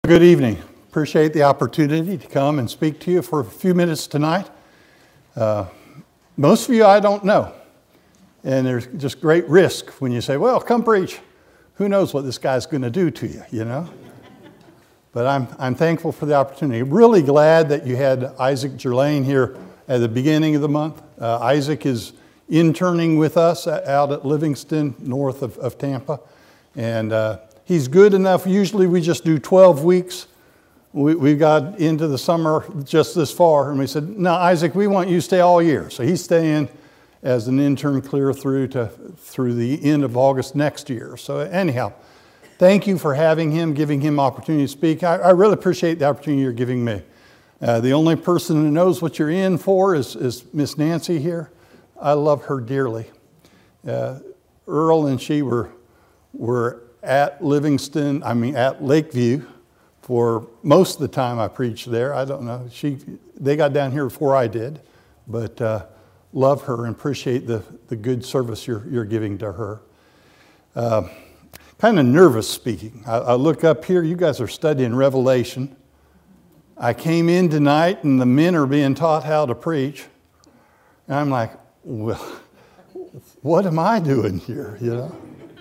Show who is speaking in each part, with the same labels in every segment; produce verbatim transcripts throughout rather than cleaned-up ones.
Speaker 1: Good evening. Appreciate the opportunity to come and speak to you for a few minutes tonight. Uh, most of you I don't know, and there's just great risk when you say, well, come preach. Who knows what this guy's going to do to you, you know? But I'm I'm thankful for the opportunity. Really glad that you had Isaac Gerlain here at the beginning of the month. Uh, Isaac is interning with us out at Livingston, north of, of Tampa, and uh, he's good enough. Usually we just do twelve weeks. We, we got into the summer just this far, and we said, no, Isaac, we want you to stay all year. So he's staying as an intern clear through to through the end of August next year. So anyhow, thank you for having him, giving him opportunity to speak. I, I really appreciate the opportunity you're giving me. Uh, the only person who knows what you're in for is, is Miss Nancy here. I love her dearly. Uh, Earl and she were were at Livingston, I mean at Lakeview, for most of the time I preached there. I don't know, she they got down here before I did, but uh, love her and appreciate the, the good service you're, you're giving to her. Uh, kind of nervous speaking. I, I look up here, you guys are studying Revelation. I came in tonight and the men are being taught how to preach. And I'm like, well, what am I doing here, you know?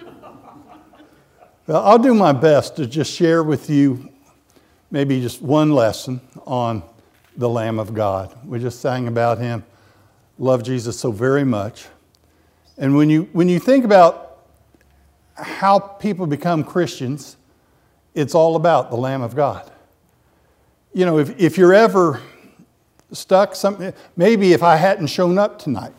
Speaker 1: Well, I'll do my best to just share with you maybe just one lesson on the Lamb of God. We just sang about him, love Jesus so very much. And when you when you think about how people become Christians, it's all about the Lamb of God. You know, if, if you're ever stuck, something, maybe if I hadn't shown up tonight,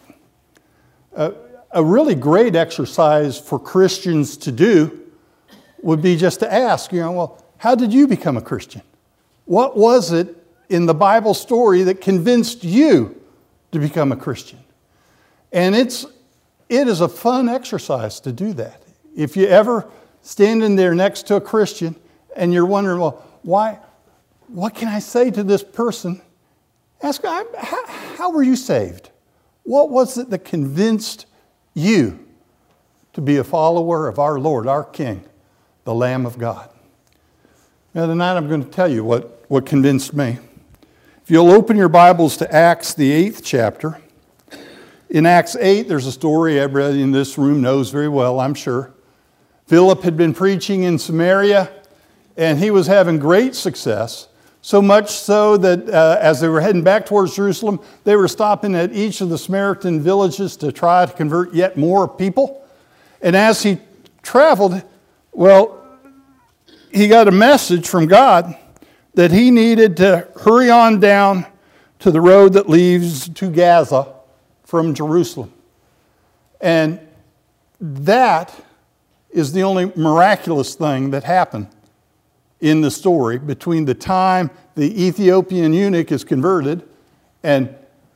Speaker 1: uh, a really great exercise for Christians to do would be just to ask, you know, well, how did you become a Christian? What was it in the Bible story that convinced you to become a Christian? And it's it is a fun exercise to do that. If you ever standing there next to a Christian and you're wondering, well, why? What can I say to this person? Ask, how, how were you saved? What was it that convinced you to be a follower of our Lord, our King, the Lamb of God? Now tonight I'm going to tell you what, what convinced me. If you'll open your Bibles to Acts, the eighth chapter. In Acts eight, there's a story everybody in this room knows very well, I'm sure. Philip had been preaching in Samaria, and he was having great success. So much so that uh, as they were heading back towards Jerusalem, they were stopping at each of the Samaritan villages to try to convert yet more people. And as he traveled, well, he got a message from God that he needed to hurry on down to the road that leads to Gaza from Jerusalem. And that is the only miraculous thing that happened in the story between the time the Ethiopian eunuch is converted and,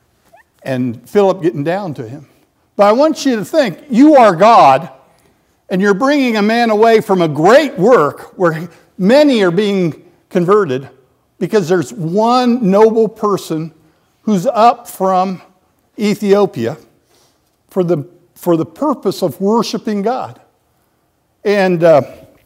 Speaker 1: and Philip getting down to him. But I want you to think, you are God, and you're bringing a man away from a great work where many are being converted because there's one noble person who's up from Ethiopia for the, for the purpose of worshiping God. And uh,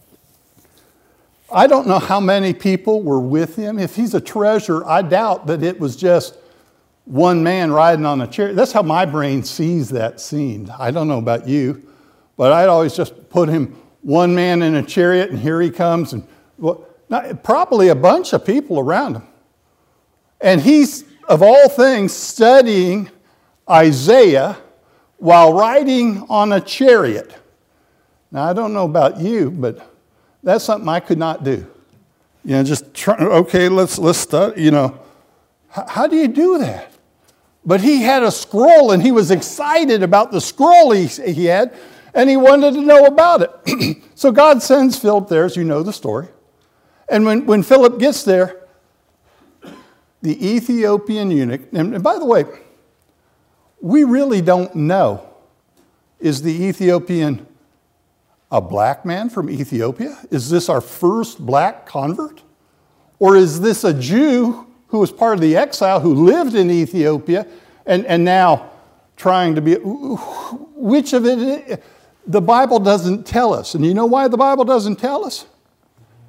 Speaker 1: I don't know how many people were with him. If he's a treasure, I doubt that it was just one man riding on a chariot. That's how my brain sees that scene. I don't know about you, but I'd always just put him one man in a chariot, and here he comes, and well, not, probably a bunch of people around him. And he's, of all things, studying Isaiah while riding on a chariot. Now, I don't know about you, but that's something I could not do. You know, just try, okay, let's let's study. You know, H- how do you do that? But he had a scroll, and he was excited about the scroll he, he had, and he wanted to know about it. So God sends Philip there, as you know the story. And when, when Philip gets there, the Ethiopian eunuch, and, and by the way, we really don't know, is the Ethiopian a black man from Ethiopia? Is this our first black convert? Or is this a Jew who was part of the exile who lived in Ethiopia and, and now trying to be, which of it, the Bible doesn't tell us. And you know why the Bible doesn't tell us?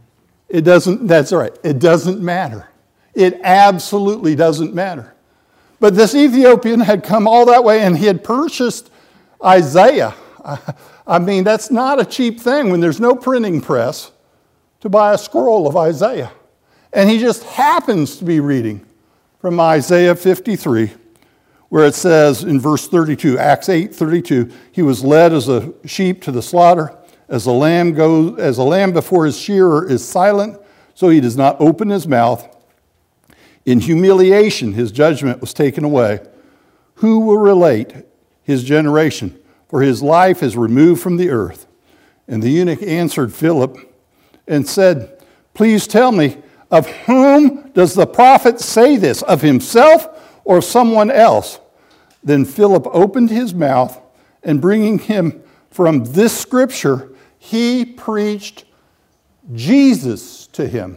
Speaker 1: It doesn't, that's right, it doesn't matter. It absolutely doesn't matter. But this Ethiopian had come all that way and he had purchased Isaiah. I mean, that's not a cheap thing when there's no printing press to buy a scroll of Isaiah. And he just happens to be reading from Isaiah fifty-three, where it says in verse thirty-two, Acts eight thirty-two, he was led as a sheep to the slaughter, as a lamb goes, as a lamb before his shearer is silent, so he does not open his mouth. In humiliation, his judgment was taken away. Who will relate his generation? For his life is removed from the earth. And the eunuch answered Philip and said, please tell me, of whom does the prophet say this? Of himself or of someone else? Then Philip opened his mouth, and bringing him from this scripture, he preached Jesus to him.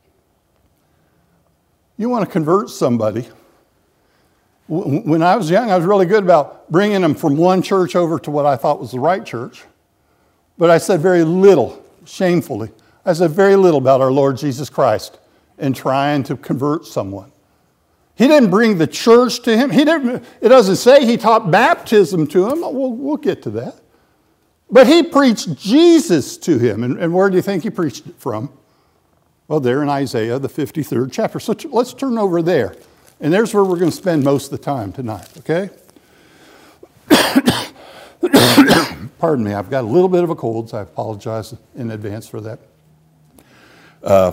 Speaker 1: You want to convert somebody. When I was young, I was really good about bringing them from one church over to what I thought was the right church. But I said very little, shamefully. I said very little about our Lord Jesus Christ and trying to convert someone. He didn't bring the church to him. He didn't. It doesn't say he taught baptism to him. We'll, we'll get to that. But he preached Jesus to him. And, and where do you think he preached it from? Well, there in Isaiah, the fifty-third chapter. So t- let's turn over there. And there's where we're going to spend most of the time tonight, okay? Pardon me, I've got a little bit of a cold, so I apologize in advance for that. Uh,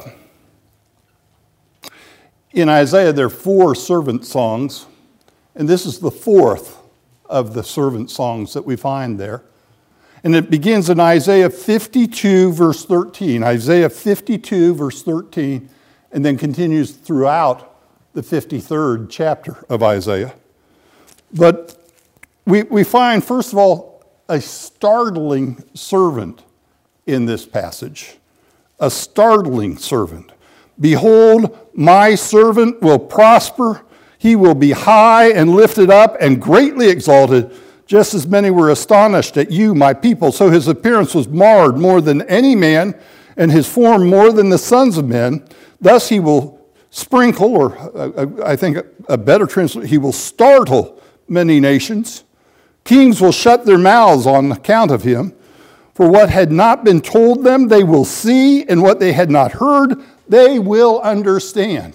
Speaker 1: in Isaiah, there are four servant songs, and this is the fourth of the servant songs that we find there. And it begins in Isaiah fifty-two, verse thirteen. Isaiah fifty-two, verse thirteen, and then continues throughout the fifty-third chapter of Isaiah. But we, we find, first of all, a startling servant in this passage. A startling servant. Behold, my servant will prosper. He will be high and lifted up and greatly exalted. Just as many were astonished at you, my people. So his appearance was marred more than any man, and his form more than the sons of men. Thus he will sprinkle, or uh, I think a better translation, he will startle many nations. Kings will shut their mouths on account of him. For what had not been told them, they will see, and what they had not heard, they will understand.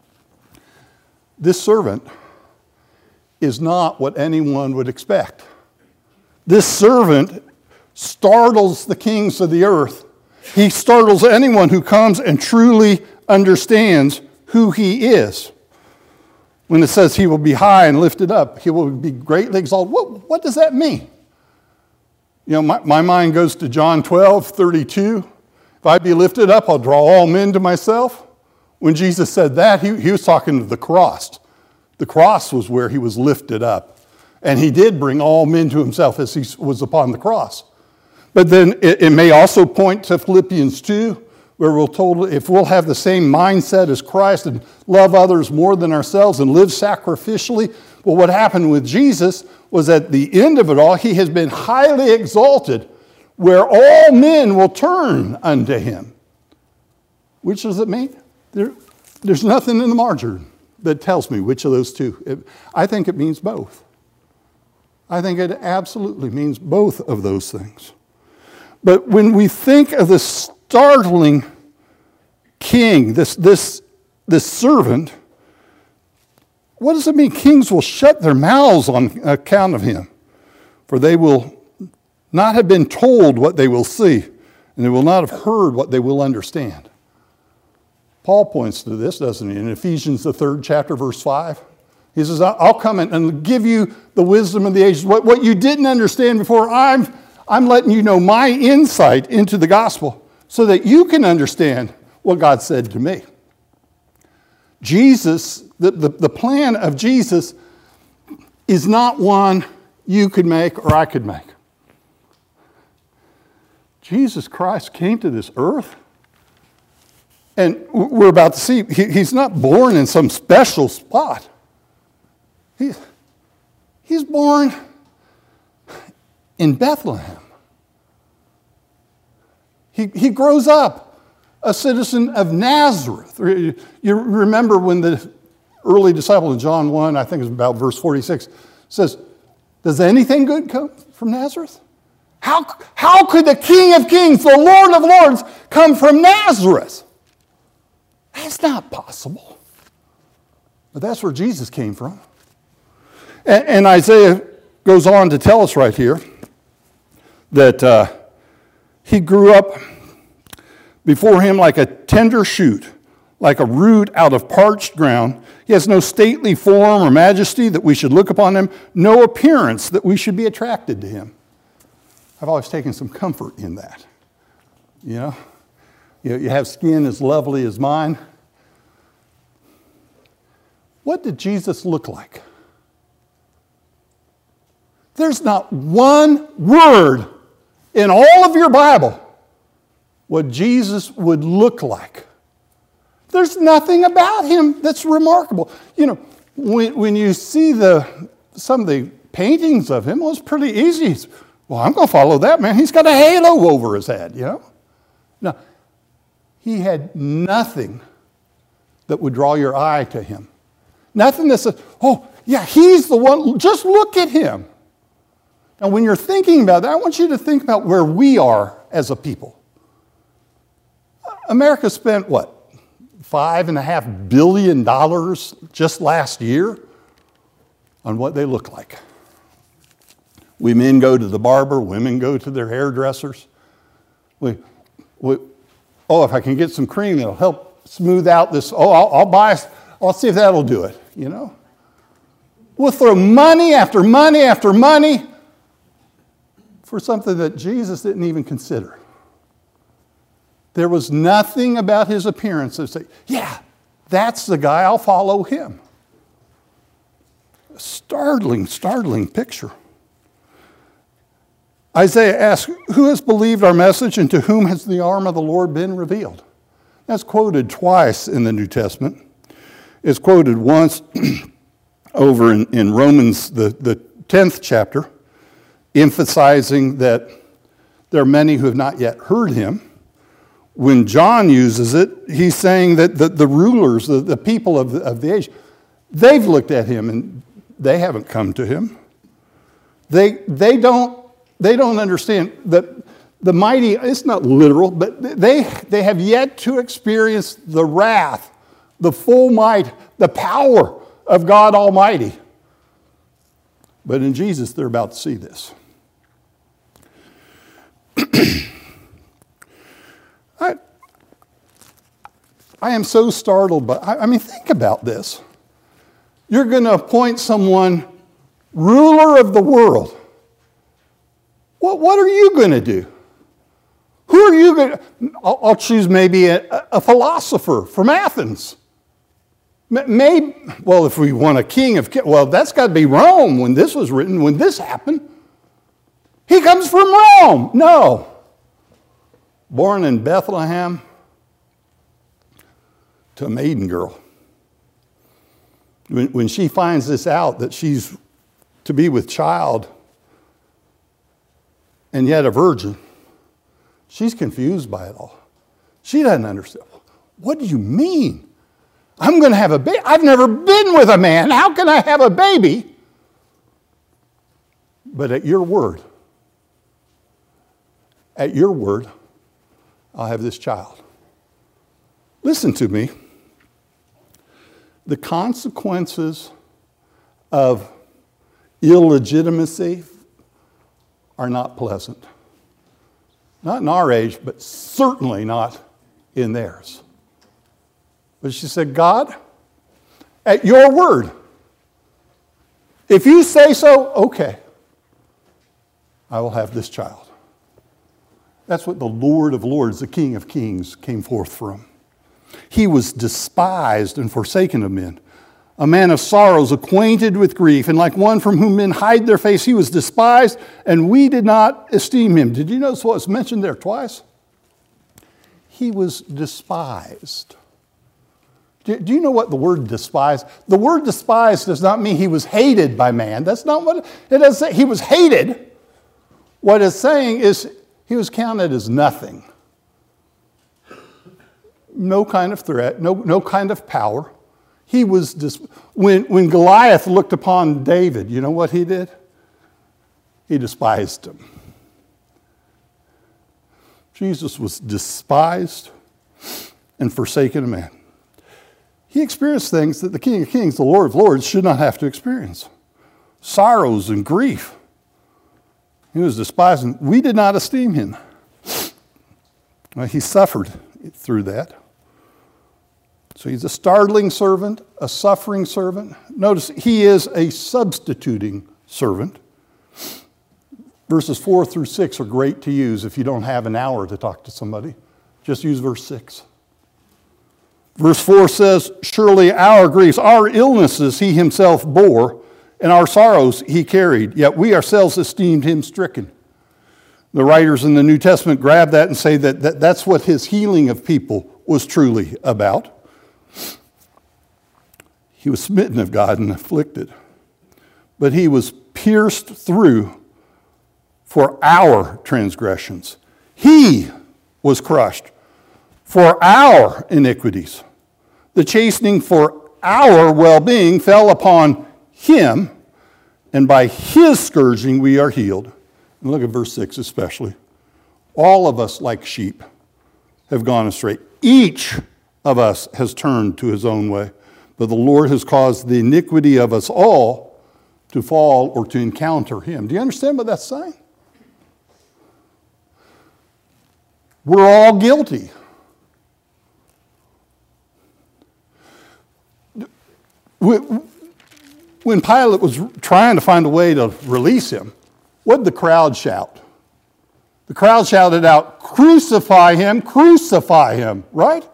Speaker 1: This servant is not what anyone would expect. This servant startles the kings of the earth. He startles anyone who comes and truly understands who he is. When it says he will be high and lifted up, he will be greatly exalted. What, what does that mean? You know, my, my mind goes to John twelve, thirty-two. If I be lifted up, I'll draw all men to myself. When Jesus said that, he, he was talking to the cross. The cross was where he was lifted up. And he did bring all men to himself as he was upon the cross. But then it, it may also point to Philippians two, where we're told if we'll have the same mindset as Christ and love others more than ourselves and live sacrificially. Well, what happened with Jesus was at the end of it all, he has been highly exalted, where all men will turn unto him. Which does it mean? There, there's nothing in the margin that tells me which of those two. It, I think it means both. I think it absolutely means both of those things. But when we think of the startling king, this, this, this servant, what does it mean? Kings will shut their mouths on account of him, for they will not have been told what they will see, and they will not have heard what they will understand. Paul points to this, doesn't he? In Ephesians, the third chapter, verse five. He says, I'll come in and give you the wisdom of the ages. What, what you didn't understand before, I'm, I'm letting you know my insight into the gospel so that you can understand what God said to me. Jesus, the, the, the plan of Jesus is not one you could make or I could make. Jesus Christ came to this earth. And we're about to see, he, he's not born in some special spot. He, he's born in Bethlehem. He, he grows up a citizen of Nazareth. You remember when the early disciple in John one, I think it's about verse forty-six, says, does anything good come from Nazareth? How, how could the King of Kings, the Lord of Lords, come from Nazareth? That's not possible. But that's where Jesus came from. And, and Isaiah goes on to tell us right here that uh, he grew up before him like a tender shoot, like a root out of parched ground. He has no stately form or majesty that we should look upon him, no appearance that we should be attracted to him. I've always taken some comfort in that. You know, you, you have skin as lovely as mine. What did Jesus look like? There's not one word in all of your Bible what Jesus would look like. There's nothing about him that's remarkable. You know, when, when you see the some of the paintings of him, well, it's pretty easy. Well, I'm going to follow that man. He's got a halo over his head, you know. No, he had nothing that would draw your eye to him. Nothing that says, oh, yeah, he's the one. Just look at him. Now, when you're thinking about that, I want you to think about where we are as a people. America spent, what, five and a half billion dollars just last year on what they look like. We men go to the barber, women go to their hairdressers. We, we, oh, if I can get some cream that'll help smooth out this, oh, I'll, I'll buy, I'll see if that'll do it, you know. We'll throw money after money after money for something that Jesus didn't even consider. There was nothing about his appearance that said, yeah, that's the guy, I'll follow him. A startling, startling picture. Isaiah asks, who has believed our message and to whom has the arm of the Lord been revealed? That's quoted twice in the New Testament. It's quoted once over in, in Romans, the, the tenth chapter, emphasizing that there are many who have not yet heard him. When John uses it, he's saying that the, the rulers, the, the people of the, of the age, they've looked at him and they haven't come to him. They, they, don't, they don't understand that the mighty, it's not literal, but they, they have yet to experience the wrath, the full might, the power of God Almighty. But in Jesus, they're about to see this. I, I am so startled by, I, I mean, think about this. You're going to appoint someone ruler of the world. What, what are you going to do? Who are you going to, I'll, I'll choose maybe a, a philosopher from Athens. Maybe, well, if we want a king of, well, that's got to be Rome when this was written, when this happened. He comes from Rome. No. Born in Bethlehem to a maiden girl. When, when she finds this out, that she's to be with child and yet a virgin, she's confused by it all. She doesn't understand. What do you mean? I'm going to have a baby. I've never been with a man. How can I have a baby? But at your word, at your word, I'll have this child. Listen to me. The consequences of illegitimacy are not pleasant. Not in our age, but certainly not in theirs. But she said, God, at your word, if you say so, okay, I will have this child. That's what the Lord of Lords, the King of Kings, came forth from. He was despised and forsaken of men, a man of sorrows, acquainted with grief, and like one from whom men hide their face, he was despised, and we did not esteem him. Did you notice what was mentioned there twice? He was despised. Do you know what the word despised? The word despised does not mean he was hated by man. That's not what it does say. He was hated. What it's saying is he was counted as nothing. no kind of threat, no, no kind of power. He was dis- when, when Goliath looked upon David, you know what he did? He despised him. Jesus was despised and forsaken of man. He experienced things that the King of Kings, the Lord of Lords, should not have to experience. Sorrows and grief. He was despised, and we did not esteem him. Well, he suffered through that. So he's a startling servant, a suffering servant. Notice he is a substituting servant. Verses four through six are great to use if you don't have an hour to talk to somebody. Just use verse six. Verse four says, surely our griefs, our illnesses he himself bore, and our sorrows he carried, yet we ourselves esteemed him stricken. The writers in the New Testament grab that and say that, that that's what his healing of people was truly about. He was smitten of God and afflicted, but he was pierced through for our transgressions. He was crushed for our iniquities. The chastening for our well-being fell upon him, and by his scourging we are healed. And look at verse six especially. All of us, like sheep, have gone astray. Each of us has turned to his own way, but the Lord has caused the iniquity of us all to fall or to encounter him. Do you understand what that's saying? We're all guilty. When Pilate was trying to find a way to release him, what did the crowd shout? The crowd shouted out, crucify him, crucify him, right?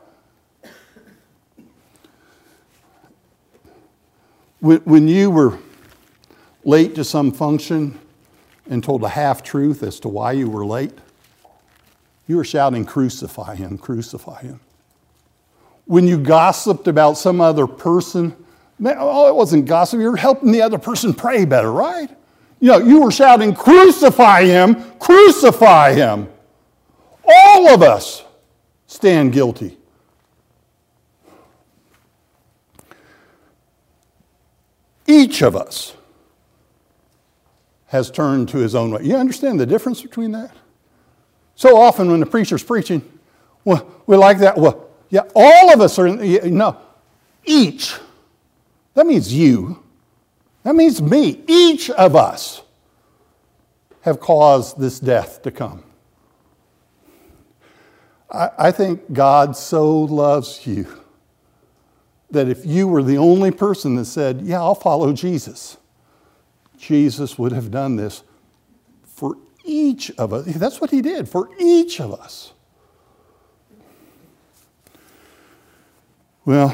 Speaker 1: When you were late to some function and told a half-truth as to why you were late, you were shouting, crucify him, crucify him. When you gossiped about some other person, oh, it wasn't gossip, you were helping the other person pray better, right? You know, you were shouting, crucify him, crucify him. All of us stand guilty. Each of us has turned to his own way. You understand the difference between that? So often when the preacher's preaching, well, we like that. Well, yeah, all of us are, no, each. That means you. That means me. Each of us have caused this death to come. I, I think God so loves you that if you were the only person that said, yeah, I'll follow Jesus, Jesus would have done this for each of us. That's what he did, for each of us. Well,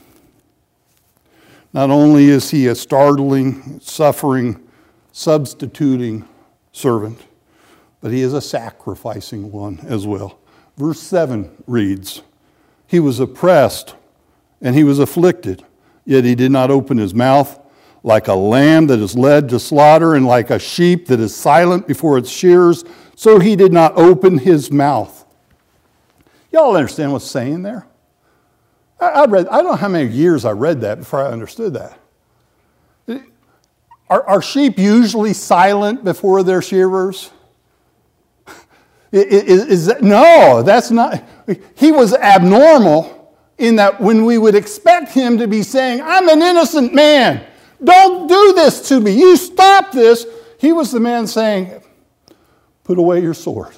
Speaker 1: not only is he a startling, suffering, substituting servant, but he is a sacrificing one as well. Verse seven reads, he was oppressed and he was afflicted, yet he did not open his mouth. Like a lamb that is led to slaughter and like a sheep that is silent before its shearers, so he did not open his mouth. Y'all understand what's saying there? I, I read. I don't know how many years I read that before I understood that. Are, are sheep usually silent before their shearers? Is, is that, no, that's not. He was abnormal in that when we would expect him to be saying, I'm an innocent man. Don't do this to me. You stop this. He was the man saying, put away your sword.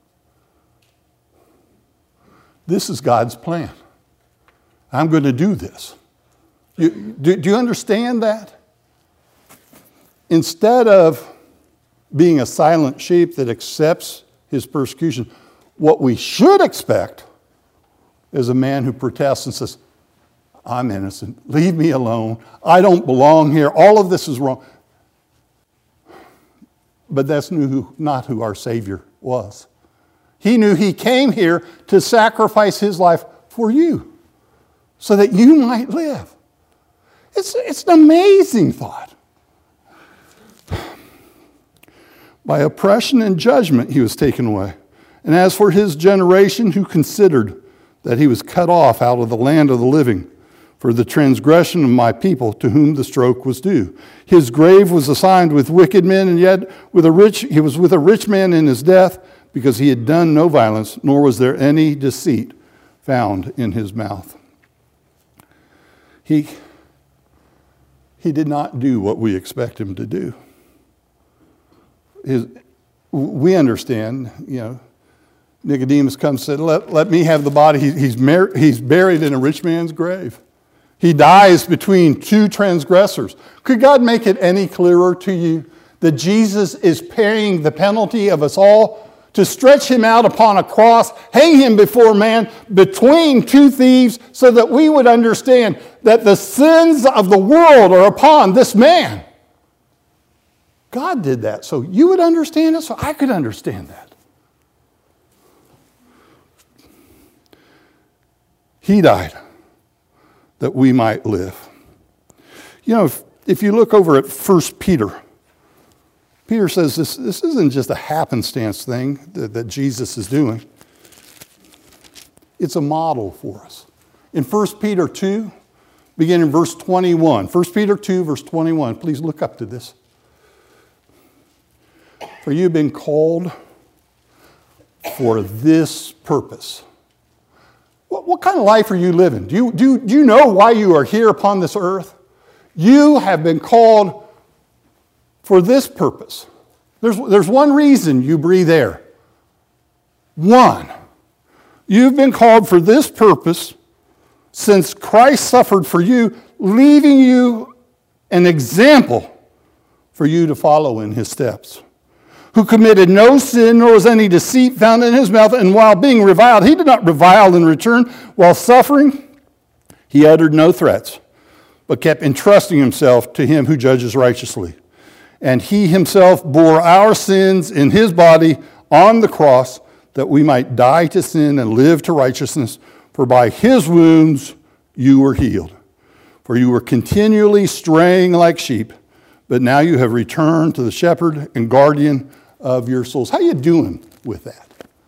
Speaker 1: This is God's plan. I'm going to do this. You, do, do you understand that? Instead of being a silent sheep that accepts his persecution, what we should expect is a man who protests and says, I'm innocent. Leave me alone. I don't belong here. All of this is wrong. But that's not who our Savior was. He knew he came here to sacrifice his life for you so that you might live. It's, it's an amazing thought. By oppression and judgment he was taken away. And as for his generation who considered that he was cut off out of the land of the living for the transgression of my people to whom the stroke was due. His grave was assigned with wicked men, and yet with a rich, he was with a rich man in his death, because he had done no violence, nor was there any deceit found in his mouth. He, he did not do what we expect him to do. His, we understand, you know, Nicodemus comes and said, let, let me have the body. He, he's, mar- he's buried in a rich man's grave. He dies between two transgressors. Could God make it any clearer to you that Jesus is paying the penalty of us all to stretch him out upon a cross, hang him before man between two thieves, so that we would understand that the sins of the world are upon this man? God did that so you would understand it, so I could understand that. He died that we might live. You know, if, if you look over at First Peter, Peter says this, this isn't just a happenstance thing that, that Jesus is doing. It's a model for us. In First Peter two, beginning in verse twenty-one. First Peter two, verse twenty-one. Please look up to this. For you've been called for this purpose. What, what kind of life are you living? Do you, do, do you know why you are here upon this earth? You have been called for this purpose. There's, there's one reason you breathe air. One. You've been called for this purpose since Christ suffered for you, leaving you an example for you to follow in his steps. Who committed no sin, nor was any deceit found in his mouth, and while being reviled, he did not revile in return. While suffering, he uttered no threats, but kept entrusting himself to him who judges righteously. And he himself bore our sins in his body on the cross, that we might die to sin and live to righteousness. For by his wounds you were healed. For you were continually straying like sheep, but now you have returned to the shepherd and guardian of your souls. How are you doing with that?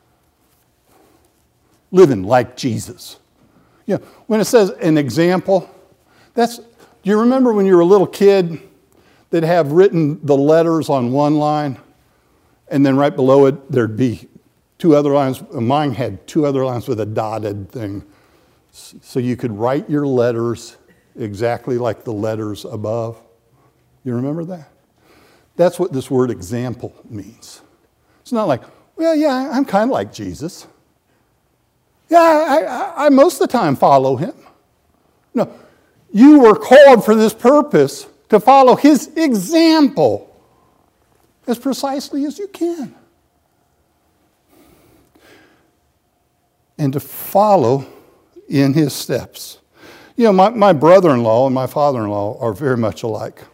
Speaker 1: Living like Jesus. You know, when it says an example, that's, do you remember when you were a little kid, they'd have written the letters on one line, and then right below it, there'd be two other lines. Mine had two other lines with a dotted thing. So you could write your letters exactly like the letters above. You remember that? That's what this word example means. It's not like, well, yeah, I'm kind of like Jesus. Yeah, I, I, I most of the time follow him. No, you were called for this purpose, to follow his example as precisely as you can. And to follow in his steps. You know, my, my brother-in-law and my father-in-law are very much alike.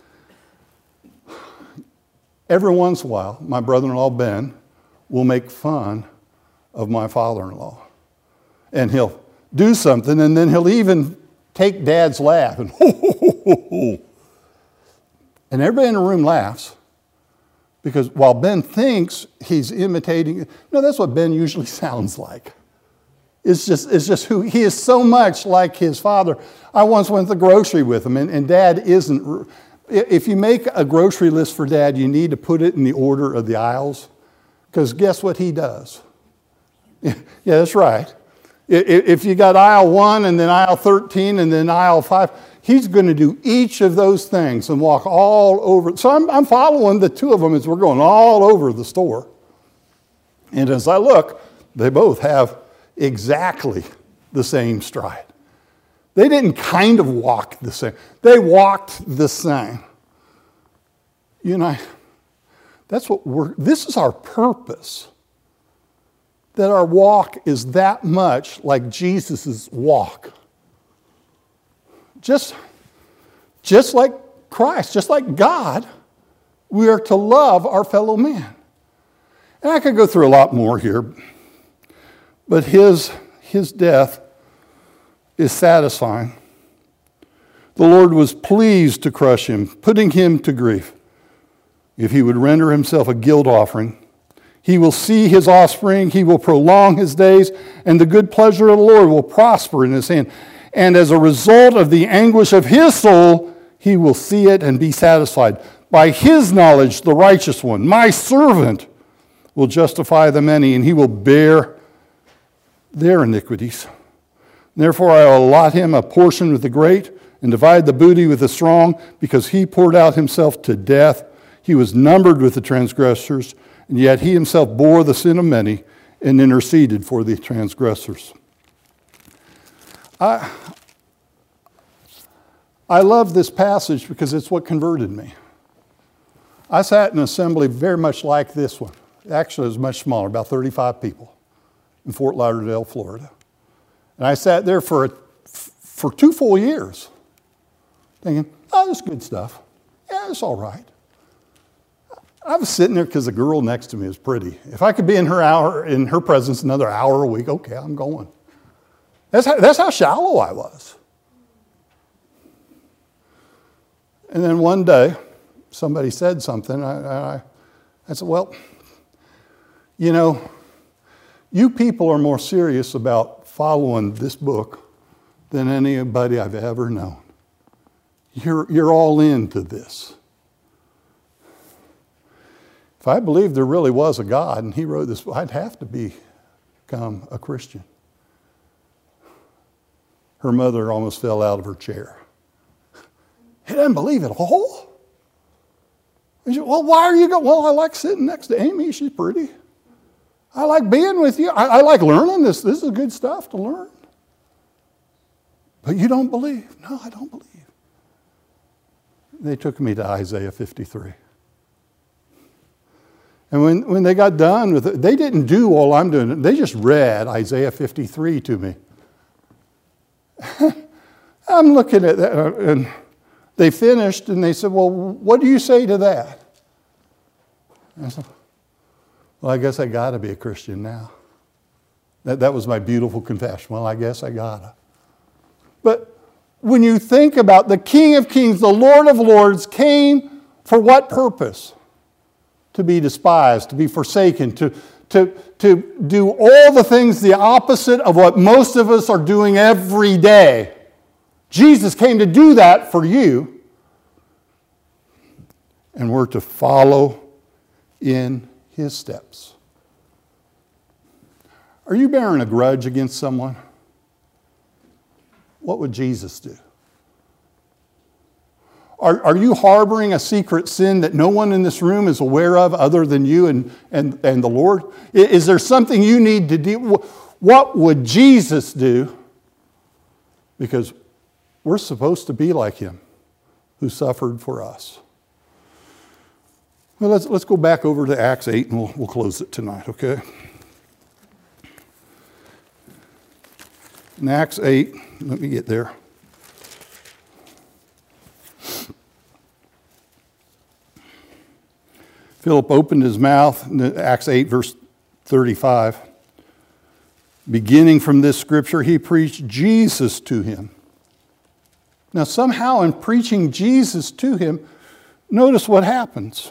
Speaker 1: Every once in a while, my brother-in-law, Ben, will make fun of my father-in-law. And he'll do something, and then he'll even take Dad's laugh, and ho, ho, ho, ho, ho. And everybody in the room laughs, because while Ben thinks he's imitating, no, that's what Ben usually sounds like. It's just, it's just who he is, so much like his father. I once went to the grocery with him, and, and Dad isn't. If you make a grocery list for Dad, you need to put it in the order of the aisles, because guess what he does? Yeah, that's right. If you got aisle one and then aisle thirteen and then aisle five, he's going to do each of those things and walk all over. So I'm, I'm following the two of them as we're going all over the store. And as I look, they both have exactly the same stride. They didn't kind of walk the same. They walked the same. You and I, that's what we're, this is our purpose. That our walk is that much like Jesus' walk. Just, just like Christ, just like God, we are to love our fellow man. And I could go through a lot more here, but his, his death is satisfying. The Lord was pleased to crush him, putting him to grief. If he would render himself a guilt offering, He will see his offspring. He will prolong his days, and the good pleasure of the Lord will prosper in his hand. And as a result of the anguish of his soul, he will see it and be satisfied. By his knowledge, the righteous one, my servant, will justify the many, and he will bear their iniquities. Therefore, I will allot him a portion with the great and divide the booty with the strong, because he poured out himself to death. He was numbered with the transgressors, and yet he himself bore the sin of many and interceded for the transgressors. I, I love this passage because it's what converted me. I sat in an assembly very much like this one. Actually, it was much smaller, about thirty-five people in Fort Lauderdale, Florida. And I sat there for, a, for two full years thinking, oh, this is good stuff. Yeah, it's all right. I was sitting there because the girl next to me was pretty. If I could be in her hour, in her presence another hour a week, okay, I'm going. That's how, that's how shallow I was. And then one day, somebody said something. I, I, I said, well, you know, you people are more serious about following this book than anybody I've ever known. You're, you're all into this. If I believed there really was a God and he wrote this, I'd have to be, become a Christian. Her mother almost fell out of her chair. He doesn't believe it all? And she, well, why are you going? Well, I like sitting next to Amy. She's pretty. I like being with you. I, I like learning this. This is good stuff to learn. But you don't believe. No, I don't believe. They took me to Isaiah fifty-three. And when, when they got done with it, they didn't do all I'm doing. They just read Isaiah fifty-three to me. I'm looking at that, and they finished, and they said, well, what do you say to that? I said, well, I guess I got to be a Christian now. That, that was my beautiful confession. Well, I guess I got to. But when you think about the King of Kings, the Lord of Lords, came for what purpose? To be despised, to be forsaken, to, to, to do all the things the opposite of what most of us are doing every day. Jesus came to do that for you, and we're to follow in his steps. Are you bearing a grudge against someone? What would Jesus do? Are, are you harboring a secret sin that no one in this room is aware of other than you and, and, and the Lord? Is there something you need to do? What would Jesus do? Because we're supposed to be like him who suffered for us. Well, let's, let's go back over to Acts eight and we'll, we'll close it tonight, okay? In Acts eight, let me get there. Philip opened his mouth, Acts eight, verse thirty-five. Beginning from this scripture, he preached Jesus to him. Now, somehow in preaching Jesus to him, notice what happens.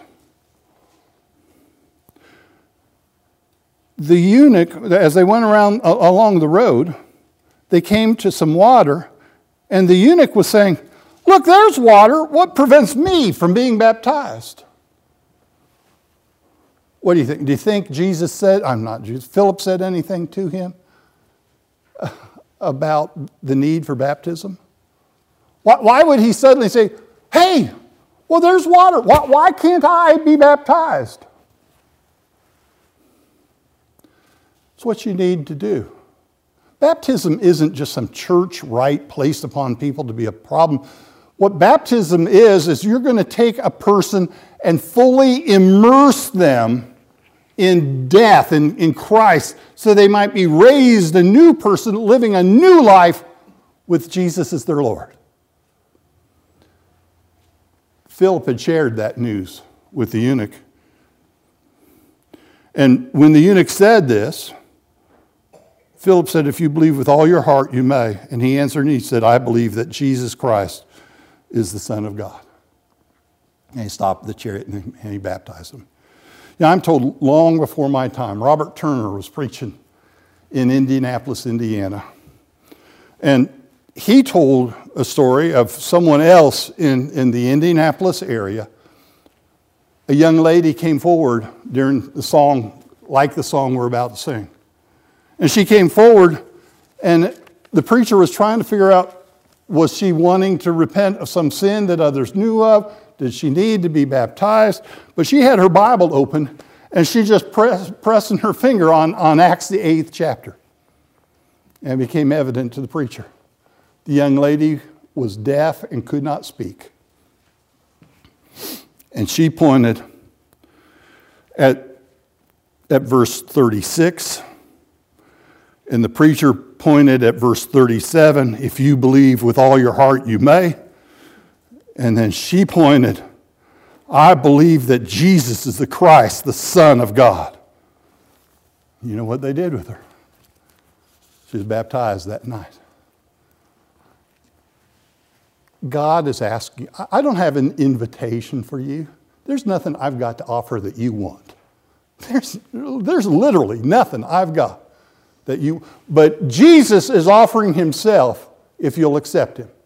Speaker 1: The eunuch, as they went around along the road, they came to some water, and the eunuch was saying, look, there's water. What prevents me from being baptized? What do you think? Do you think Jesus said, I'm not Jesus, Philip said anything to him about the need for baptism? Why, why would he suddenly say, hey, well, there's water. Why, why can't I be baptized? It's what you need to do. Baptism isn't just some church rite placed upon people to be a problem. What baptism is, is you're going to take a person and fully immerse them in death, in, in Christ, so they might be raised a new person, living a new life with Jesus as their Lord. Philip had shared that news with the eunuch. And when the eunuch said this, Philip said, if you believe with all your heart, you may. And he answered and he said, I believe that Jesus Christ is the Son of God. And he stopped the chariot and he baptized him. You know, I'm told long before my time, Robert Turner was preaching in Indianapolis, Indiana. And he told a story of someone else in, in the Indianapolis area. A young lady came forward during the song, like the song we're about to sing. And she came forward, and the preacher was trying to figure out, was she wanting to repent of some sin that others knew of? Did she need to be baptized? But she had her Bible open, and she just press, pressing her finger on, on Acts, the eighth chapter. And it became evident to the preacher. The young lady was deaf and could not speak. And she pointed at, at verse thirty-six, and the preacher pointed at verse thirty-seven, if you believe with all your heart, you may. And then she pointed, I believe that Jesus is the Christ, the Son of God. You know what they did with her? She was baptized that night. God is asking, I don't have an invitation for you. There's nothing I've got to offer that you want. There's, there's literally nothing I've got that you, but Jesus is offering himself if you'll accept him.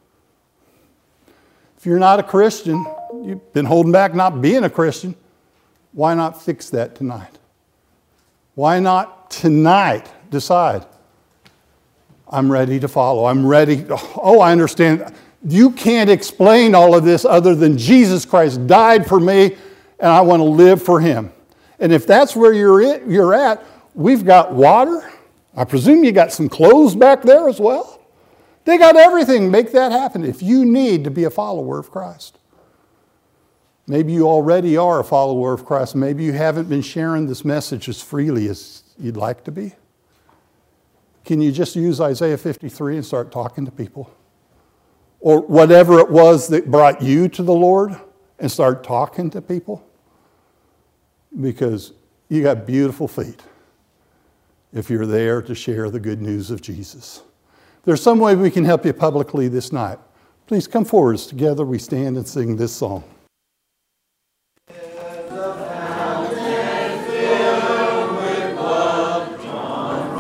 Speaker 1: If you're not a Christian, you've been holding back not being a Christian, why not fix that tonight? Why not tonight decide, I'm ready to follow. I'm ready. Oh, I understand. You can't explain all of this other than Jesus Christ died for me and I want to live for him. And if that's where you're, at, you're at, we've got water. I presume you got some clothes back there as well. They got everything. Make that happen if you need to be a follower of Christ. Maybe you already are a follower of Christ. Maybe you haven't been sharing this message as freely as you'd like to be. Can you just use Isaiah fifty-three and start talking to people? Or whatever it was that brought you to the Lord and start talking to people? Because you got beautiful feet if you're there to share the good news of Jesus. If there's some way we can help you publicly this night, please come forward as together we stand and sing this song.